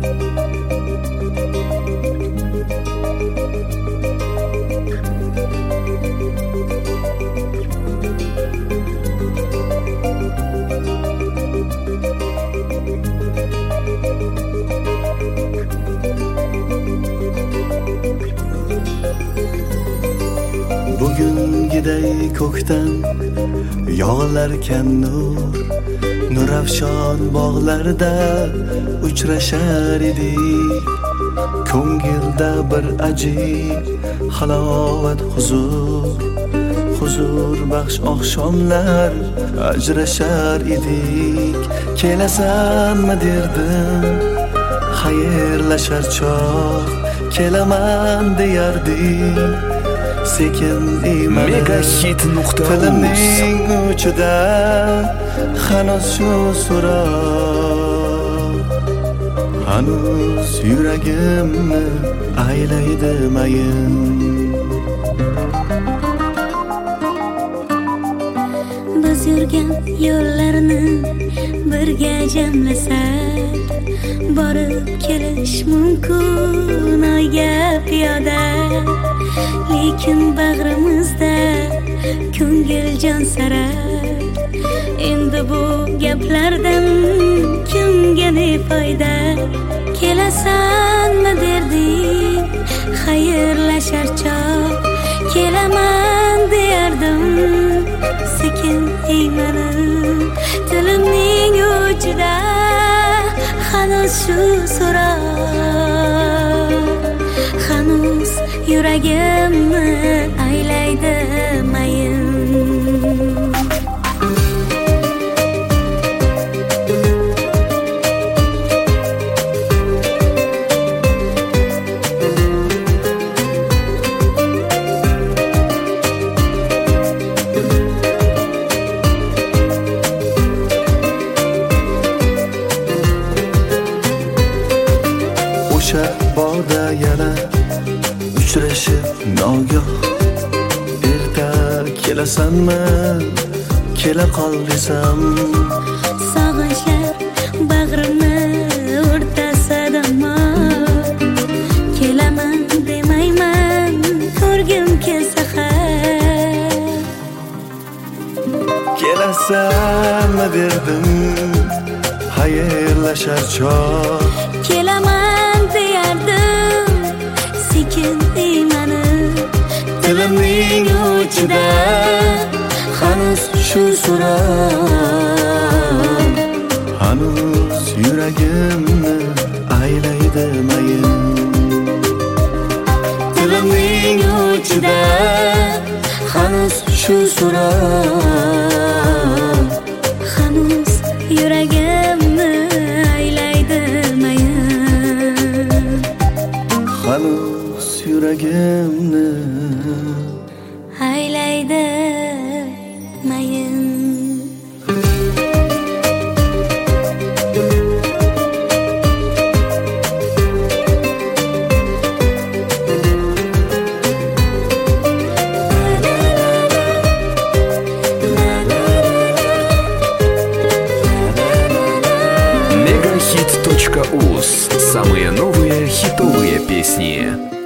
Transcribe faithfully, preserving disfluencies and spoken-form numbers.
Bugungiday ko'kdan yog'ilarkan nur, nurafshon bog'larda uchrashar edik. Ko'ngilda bir ajib halovat huzur, huzur baxsh oqshomlar ajrashar edik. Kelasanmi derdim, xayrlashar chog', kelaman deyardik. Sekin iymani Megahit nuqta uz tilimning uchida hanuz shu so'roq, hanuz yuragimni aylaydi mayin. Biz yurgan yo'llarni birga jamlasak, borib kelish mumkin oyga piyoda. Lekin bag'rimizda ko'ngil jon sarar. Endi bu gaplardan kimga ne foyda? Kelasanmi derdim, xayrlashar chog', kelaman deyardim. Sekin iymanib tilimning uchida hanuz shu so'roq, hanuz yuragimni aylaydi mayin. O'sha bog'da yana uchrashib nogoh, erta kelasanmi, kela qol desam. Sog'inchlar bag'rimni o'rtasidami, kelaman demayman, ko'rgim kelsa har. Kelasanmi derdim, xayrlashar chog', Kelaman deyardim, sekin iymanib tilimning uchida hanuz shu so'roq, hanuz yuragimni aylaydi mayin. Tilimning uchida hanuz shu so'roq, hanuz yuragimni aylaydi mayin. hanuz yuragimni Aylaydi mayin. Megahit точка уз. Самые новые хитовые песни.